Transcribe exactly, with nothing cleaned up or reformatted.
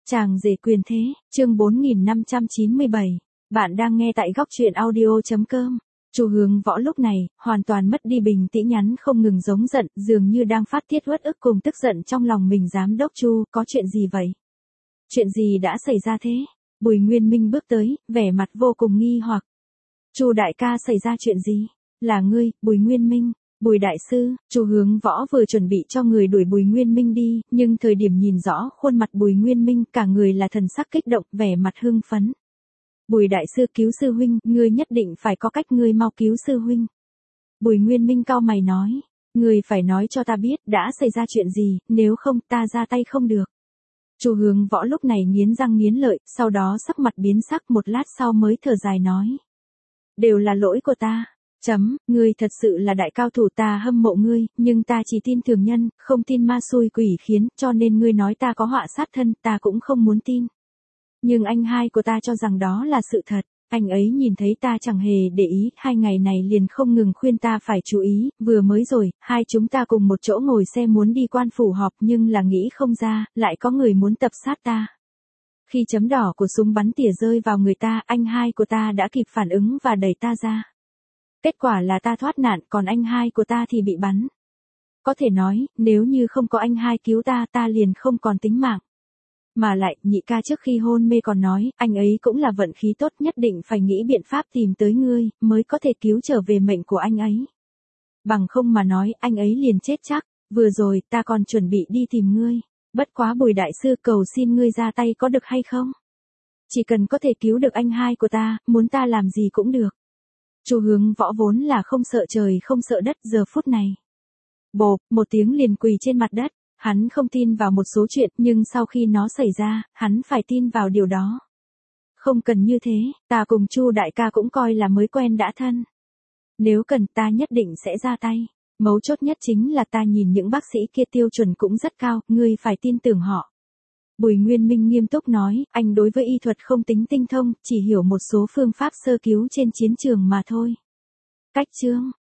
Chàng rể quyền thế, chương bốn nghìn năm trăm chín mươi bảy. Bạn đang nghe tại góc truyện audio.com. Chu Hướng Võ lúc này, hoàn toàn mất đi bình tĩnh, nhắn không ngừng giống giận, dường như đang phát tiết uất ức cùng tức giận trong lòng mình. Giám đốc Chu, có chuyện gì vậy? Chuyện gì đã xảy ra thế? Bùi Nguyên Minh bước tới, vẻ mặt vô cùng nghi hoặc. Chu đại ca, xảy ra chuyện gì? Là ngươi, Bùi Nguyên Minh. Bùi đại sư, Chu Hướng Võ vừa chuẩn bị cho người đuổi Bùi Nguyên Minh đi, nhưng thời điểm nhìn rõ khuôn mặt Bùi Nguyên Minh, cả người là thần sắc kích động, vẻ mặt hưng phấn. Bùi đại sư, cứu sư huynh, ngươi nhất định phải có cách, ngươi mau cứu sư huynh. Bùi Nguyên Minh cau mày nói, ngươi phải nói cho ta biết đã xảy ra chuyện gì, nếu không ta ra tay không được. Chu Hướng Võ lúc này nghiến răng nghiến lợi, sau đó sắc mặt biến sắc, một lát sau mới thở dài nói. Đều là lỗi của ta. Chấm, ngươi thật sự là đại cao thủ, ta hâm mộ ngươi, nhưng ta chỉ tin thường nhân, không tin ma xui quỷ khiến, cho nên ngươi nói ta có họa sát thân, ta cũng không muốn tin. Nhưng anh hai của ta cho rằng đó là sự thật, anh ấy nhìn thấy ta chẳng hề để ý, hai ngày này liền không ngừng khuyên ta phải chú ý, vừa mới rồi, hai chúng ta cùng một chỗ ngồi xe muốn đi Quan Phủ họp nhưng là nghĩ không ra, lại có người muốn tập sát ta. Khi chấm đỏ của súng bắn tỉa rơi vào người ta, anh hai của ta đã kịp phản ứng và đẩy ta ra. Kết quả là ta thoát nạn, còn anh hai của ta thì bị bắn. Có thể nói, nếu như không có anh hai cứu ta, ta liền không còn tính mạng. Mà lại, nhị ca trước khi hôn mê còn nói, anh ấy cũng là vận khí tốt, nhất định phải nghĩ biện pháp tìm tới ngươi, mới có thể cứu trở về mệnh của anh ấy. Bằng không mà nói, anh ấy liền chết chắc. Vừa rồi, ta còn chuẩn bị đi tìm ngươi. Bất quá Bùi đại sư, cầu xin ngươi ra tay có được hay không? Chỉ cần có thể cứu được anh hai của ta, muốn ta làm gì cũng được. Chu Hướng Võ vốn là không sợ trời không sợ đất, giờ phút này. Bộp, một tiếng liền quỳ trên mặt đất, hắn không tin vào một số chuyện, nhưng sau khi nó xảy ra, hắn phải tin vào điều đó. Không cần như thế, ta cùng Chu đại ca cũng coi là mới quen đã thân. Nếu cần ta nhất định sẽ ra tay, mấu chốt nhất chính là ta nhìn những bác sĩ kia tiêu chuẩn cũng rất cao, ngươi phải tin tưởng họ. Bùi Nguyên Minh nghiêm túc nói, anh đối với y thuật không tính tinh thông, chỉ hiểu một số phương pháp sơ cứu trên chiến trường mà thôi. Cách chương,